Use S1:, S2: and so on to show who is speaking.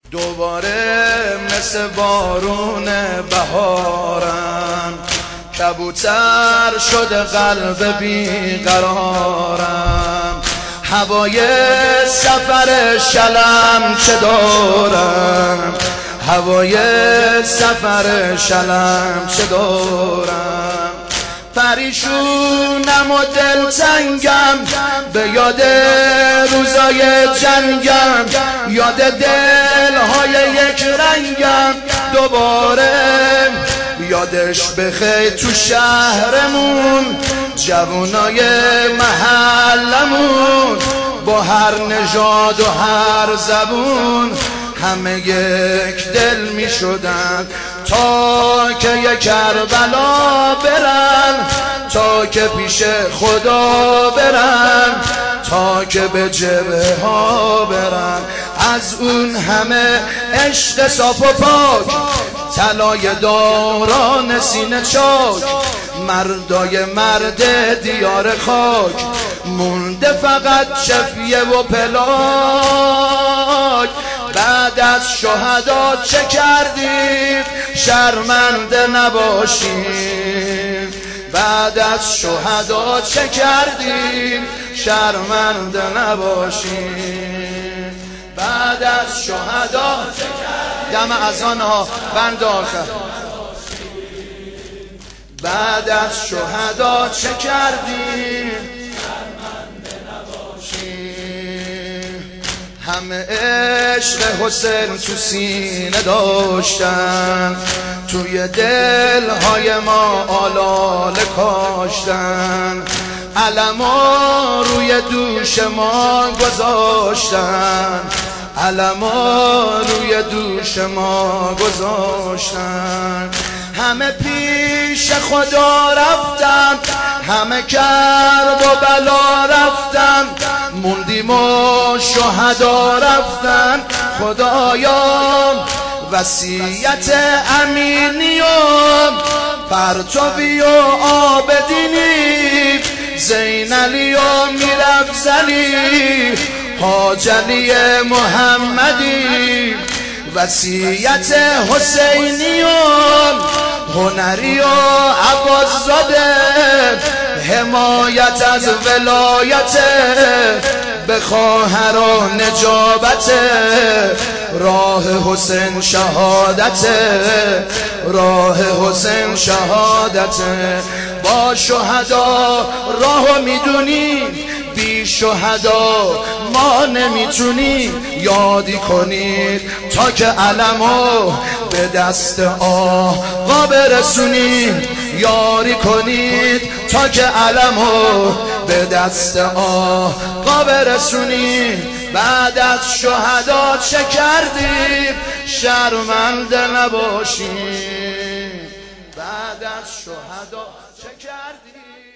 S1: دوباره مثل بارون بهارم، کبوتر شده قلب بیقرارم. هوای سفر شلم چه دارم، هوای سفر شلم چه دارم. پریشونم و دلتنگم به یاد روزای جنگم، یاد دلهای یک رنگم. دوباره یادش بخیر تو شهرمون، جوانای محلمون با هر نژاد و هر زبون همه یک دل می شدن، تا که یک کربلا برن، تا که پیش خدا برن، تا که به جبهه ها برن. از اون همه عشق صاف و پاک، طلای داران سینه چاک، مردای مرد دیار خاک، مونده فقط شفیه و پلاک. بعد از شهدا چه کردید شرمنده نباشید، بعد از شهدا چه کردید شرمنده نباشید، بعد از شهدا دم اذان ها بند آخر. بعد از شهدا چه کردید همه عشق حسین تو سینه داشتن، توی دلهای ما آلاله کاشتن، علما روی دوش ما گذاشتن، علما روی دوش ما گذاشتن. همه پیش خدا رفتن، همه کرب و بلا رفتن، موندیم و شهدا رفتن. خدایا وصیت امینی و پرتوی و آبدینی، زین علی و میرافضلی، حاج علی محمدی، وصیت حسینی و هنری و عباس زاده، حمایت از ولایت به خواهر و نجابت، راه حسین شهادت، راه حسین شهادت. با شهدا راه میدونی، بی شهدا ما نمیتونیم. یادی کنید تا که علمو به دست آقا برسونید، یاری کنید تا که علمو به دست آقا برسونید. بعد از شهدا چه کردیم شرمنده نباشید، بعد از شهدا چه کردیم.